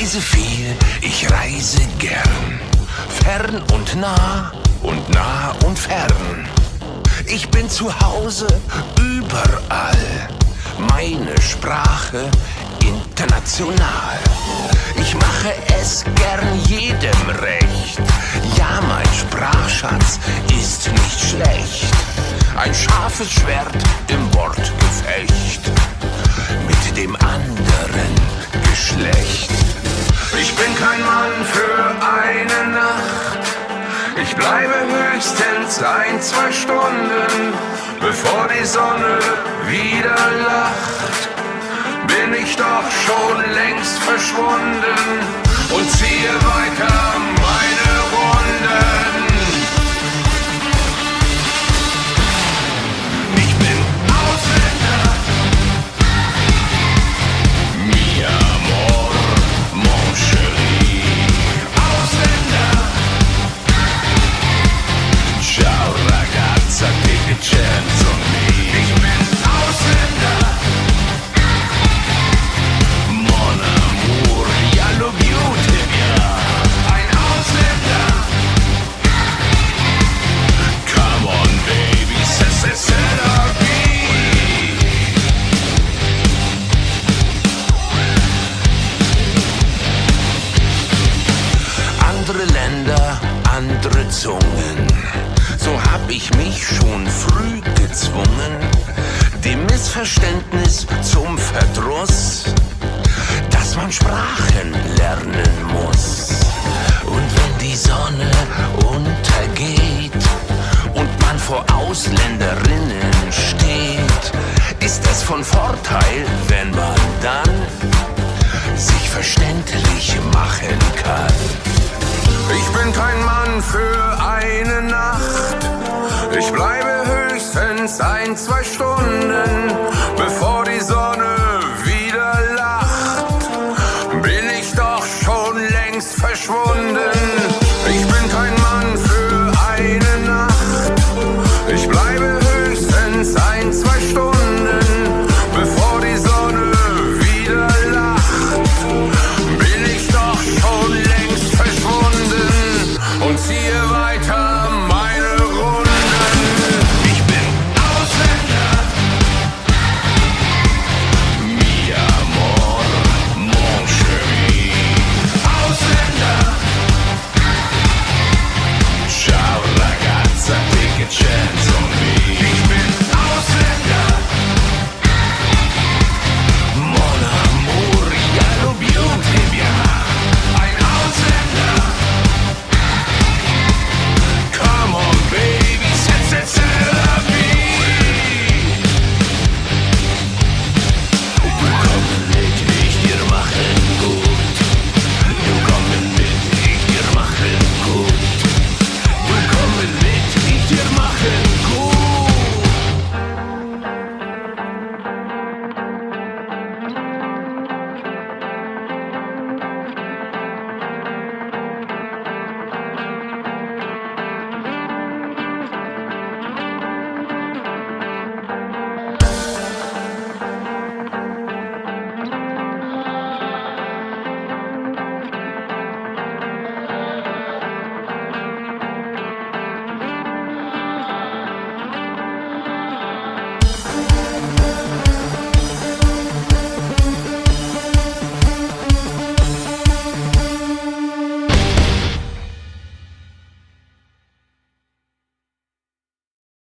reise viel, ich reise gern, fern und nah und fern. Ich bin zu Hause überall, meine Sprache international. Ich mache es gern jedem recht, ja, mein Sprachschatz ist nicht schlecht. Ein scharfes Schwert im Wortgefecht mit dem anderen Geschlecht. Ich bin kein Mann für eine Nacht, ich bleibe höchstens 1-2 Stunden, bevor die Sonne wieder lacht. Bin ich doch schon längst verschwunden und ziehe weiter meine Runden. Ich bin Ausländer, mi amor, mon chéri. Ausländer, ciao ragazza, take a chance on me. Ich bin Ausländer, mon amour, ja lo beauty, ja. Ein Ausländer, come on baby, c'est la vie. Andere Länder, andere Zungen, so hab ich mich schon früh gezwungen, dem Missverständnis zum Verdruss, dass man Sprachen lernen muss. Und wenn die Sonne untergeht und man vor Ausländerinnen steht, ist es von Vorteil, wenn man dann sich verständlich machen kann. Ich bin kein Mann für eine Nacht, ich bleibe höchstens 1-2 Stunden,